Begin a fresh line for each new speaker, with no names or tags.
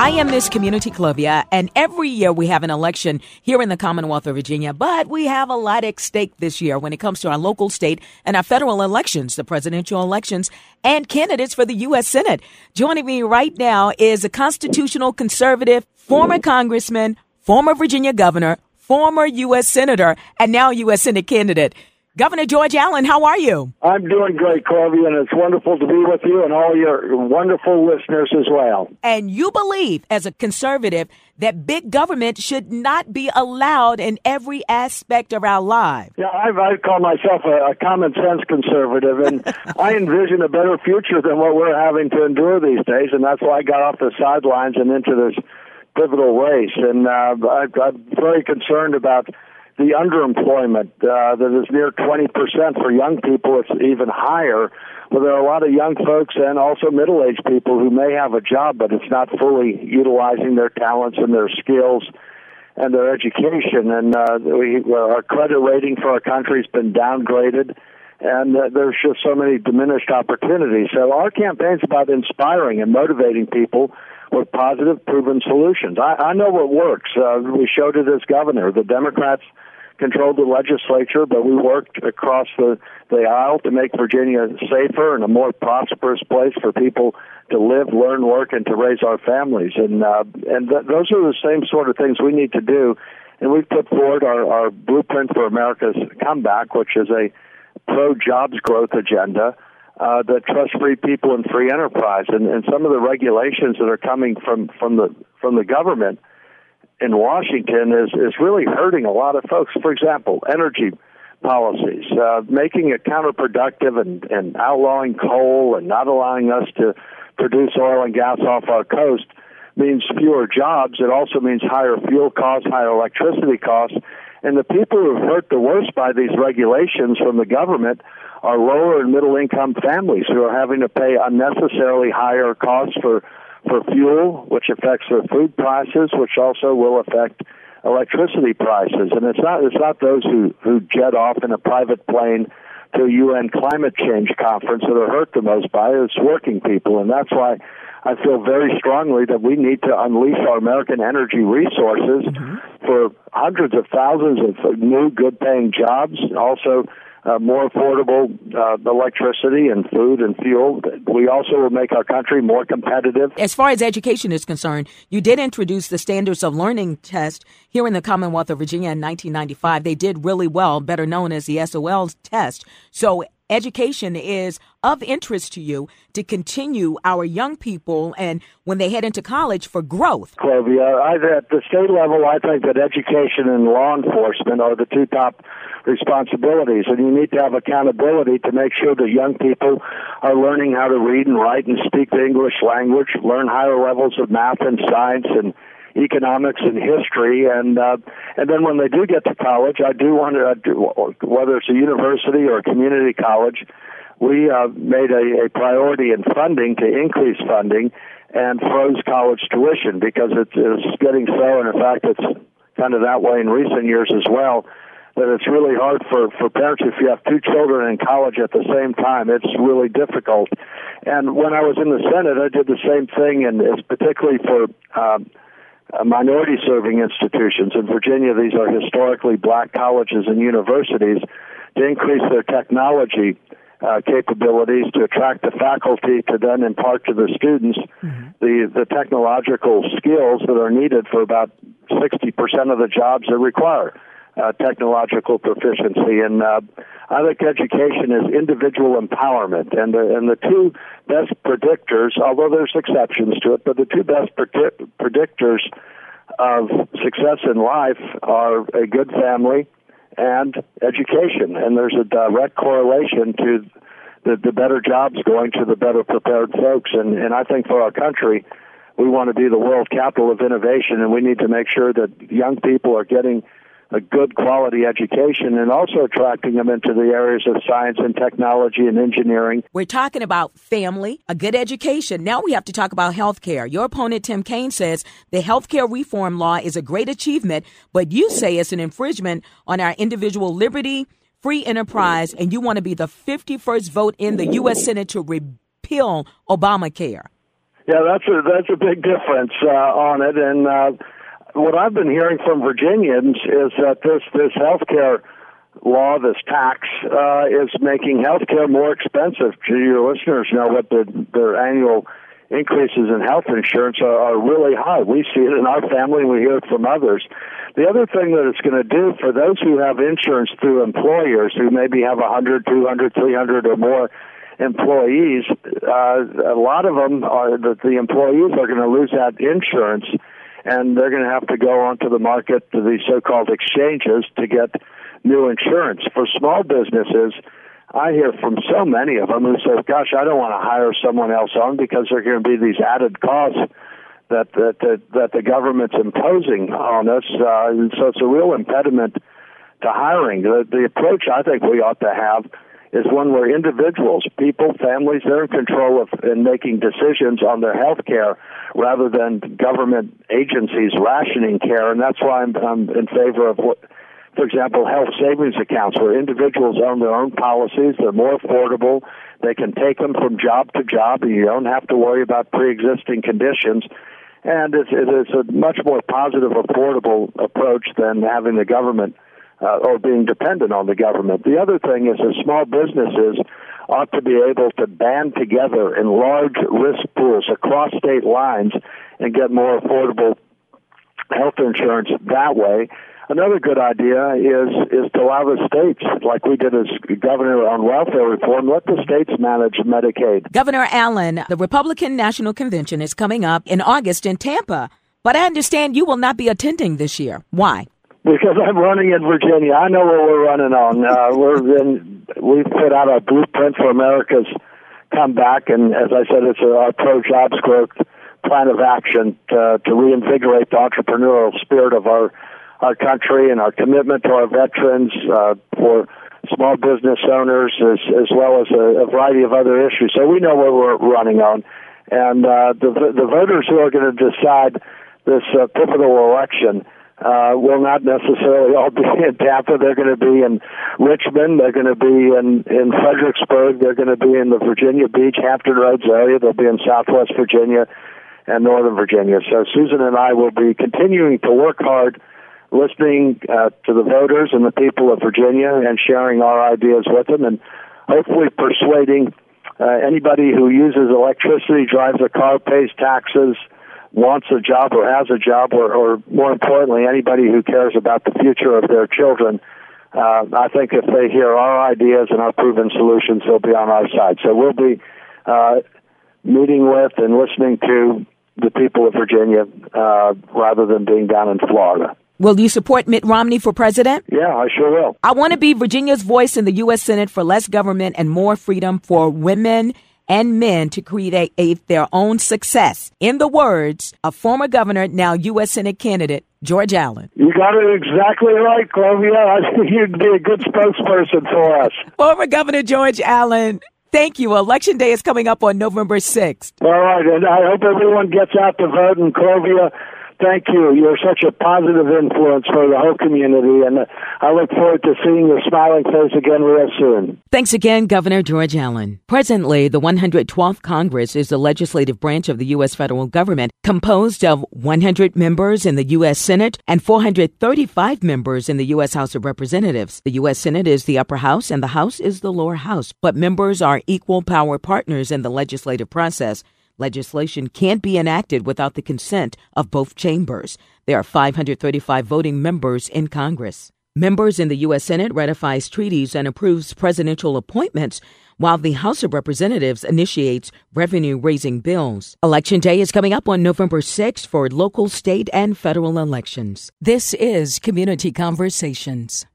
I am Miss Community Clovia, and every year we have an election here in the Commonwealth of Virginia, but we have a lot at stake this year when it comes to our local, state, and our federal elections, the presidential elections, and candidates for the U.S. Senate. Joining me right now is a constitutional conservative, former congressman, former Virginia governor, former U.S. senator, and now U.S. Senate candidate. Governor George Allen, how are you?
I'm doing great, Clovia, and it's wonderful to be with you and all your wonderful listeners as well.
And you believe, as a conservative, that big government should not be allowed in every aspect of our lives.
Yeah, I call myself a common sense conservative, and I envision a better future than what we're having to endure these days, and that's why I got off the sidelines and into this pivotal race. And I'm very concerned about the underemployment that is near 20% for young people. It's even higher. Well, there are a lot of young folks and also middle-aged people who may have a job, but it's not fully utilizing their talents and their skills and their education. And our credit rating for our country has been downgraded, and there's just so many diminished opportunities. So our campaign's about inspiring and motivating people with positive, proven solutions. I know what works. We showed it as governor. The Democrats controlled the legislature, but we worked across the aisle to make Virginia safer and a more prosperous place for people to live, learn, work, and to raise our families. And those are the same sort of things we need to do. And we've put forward our Blueprint for America's Comeback, which is a pro-jobs growth agenda that trusts free people and free enterprise. And some of the regulations that are coming from the government in Washington is really hurting a lot of folks. For example, energy policies, making it counterproductive and outlawing coal and not allowing us to produce oil and gas off our coast means fewer jobs. It also means higher fuel costs, higher electricity costs. And the people who are hurt the worst by these regulations from the government are lower and middle income families who are having to pay unnecessarily higher costs for fuel, which affects their food prices, which also will affect electricity prices. And it's not those who jet off in a private plane to a UN climate change conference that are hurt the most by it. It's working people. And that's why I feel very strongly that we need to unleash our American energy resources for hundreds of thousands of new, good-paying jobs, also more affordable electricity and food and fuel. We also will make our country more competitive.
As far as education is concerned, you did introduce the Standards of Learning test here in the Commonwealth of Virginia in 1995. They did really well, better known as the SOL test. So education is of interest to you to continue our young people and when they head into college for growth.
Clovia, at the state level, I think that education and law enforcement are the two top responsibilities, and you need to have accountability to make sure that young people are learning how to read and write and speak the English language, learn higher levels of math and science and economics and history, and then when they do get to college, I do want to, whether it's a university or a community college, we made a priority in funding to increase funding and froze college tuition because it's getting so, and in fact it's kind of that way in recent years as well, that it's really hard for parents. If you have two children in college at the same time, it's really difficult. And when I was in the Senate, I did the same thing, and it's particularly for minority-serving institutions. In Virginia, these are historically black colleges and universities to increase their technology capabilities, to attract the faculty, to then impart to the students the technological skills that are needed for about 60% of the jobs that require technological proficiency. And I think education is individual empowerment. And the two best predictors, although there's exceptions to it, but the two best predictors of success in life are a good family and education. And there's a direct correlation to the better jobs going to the better prepared folks. And I think for our country, we want to be the world capital of innovation, and we need to make sure that young people are getting a good quality education and also attracting them into the areas of science and technology and engineering.
We're talking about family, a good education. Now we have to talk about health care. Your opponent, Tim Kaine, says the health care reform law is a great achievement, but you say it's an infringement on our individual liberty, free enterprise, and you want to be the 51st vote in the U.S. Senate to repeal Obamacare.
Yeah, that's a big difference on it. And what I've been hearing from Virginians is that this healthcare law, this tax, is making healthcare more expensive. Your listeners know what their annual increases in health insurance are really high. We see it in our family, and we hear it from others. The other thing that it's going to do for those who have insurance through employers who maybe have 100, 200, 300 or more employees, a lot of them are that the employees are going to lose that insurance, and they're going to have to go onto the market to these so-called exchanges to get new insurance. For small businesses, I hear from so many of them who say, gosh, I don't want to hire someone else on because there are going to be these added costs that the government's imposing on us. So it's a real impediment to hiring. The approach I think we ought to have is one where individuals, people, families, they're in control of in making decisions on their health care rather than government agencies rationing care. And that's why I'm in favor of what, for example, health savings accounts where individuals own their own policies. They're more affordable. They can take them from job to job, and you don't have to worry about pre-existing conditions. And it's a much more positive, affordable approach than having the government or being dependent on the government. The other thing is that small businesses ought to be able to band together in large risk pools across state lines and get more affordable health insurance that way. Another good idea is to allow the states, like we did as governor on welfare reform, let the states manage Medicaid.
Governor Allen, the Republican National Convention is coming up in August in Tampa, but I understand you will not be attending this year. Why?
Because I'm running in Virginia. I know what we're running on. We've put out a blueprint for America's comeback, and as I said, it's our pro-jobs growth plan of action to reinvigorate the entrepreneurial spirit of our country and our commitment to our veterans, for small business owners, as well as a variety of other issues. So we know what we're running on. And the voters who are going to decide this pivotal election will not necessarily all be in Tampa. They're going to be in Richmond. They're going to be in Fredericksburg. They're going to be in the Virginia Beach, Hampton Roads area. They'll be in Southwest Virginia and Northern Virginia. So Susan and I will be continuing to work hard, listening to the voters and the people of Virginia and sharing our ideas with them, and hopefully persuading anybody who uses electricity, drives a car, pays taxes, wants a job or has a job, or more importantly, anybody who cares about the future of their children. I think if they hear our ideas and our proven solutions, they'll be on our side. So we'll be meeting with and listening to the people of Virginia rather than being down in Florida.
Will you support Mitt Romney for president?
Yeah, I sure will.
I want to be Virginia's voice in the U.S. Senate for less government and more freedom for women and men to create their own success. In the words of former governor, now U.S. Senate candidate, George Allen.
You got it exactly right, Clovia. I think you'd be a good spokesperson for us.
Former Governor George Allen, thank you. Election Day is coming up on November 6th.
All right, and I hope everyone gets out to vote. And Clovia, thank you. You're such a positive influence for the whole community, and I look forward to seeing your smiling face again real soon.
Thanks again, Governor George Allen. Presently, the 112th Congress is the legislative branch of the U.S. federal government, composed of 100 members in the U.S. Senate and 435 members in the U.S. House of Representatives. The U.S. Senate is the upper house, and the House is the lower house, but members are equal power partners in the legislative process. Legislation can't be enacted without the consent of both chambers. There are 535 voting members in Congress. Members in the U.S. Senate ratifies treaties and approves presidential appointments, while the House of Representatives initiates revenue-raising bills. Election Day is coming up on November 6th for local, state, and federal elections. This is Community Conversations.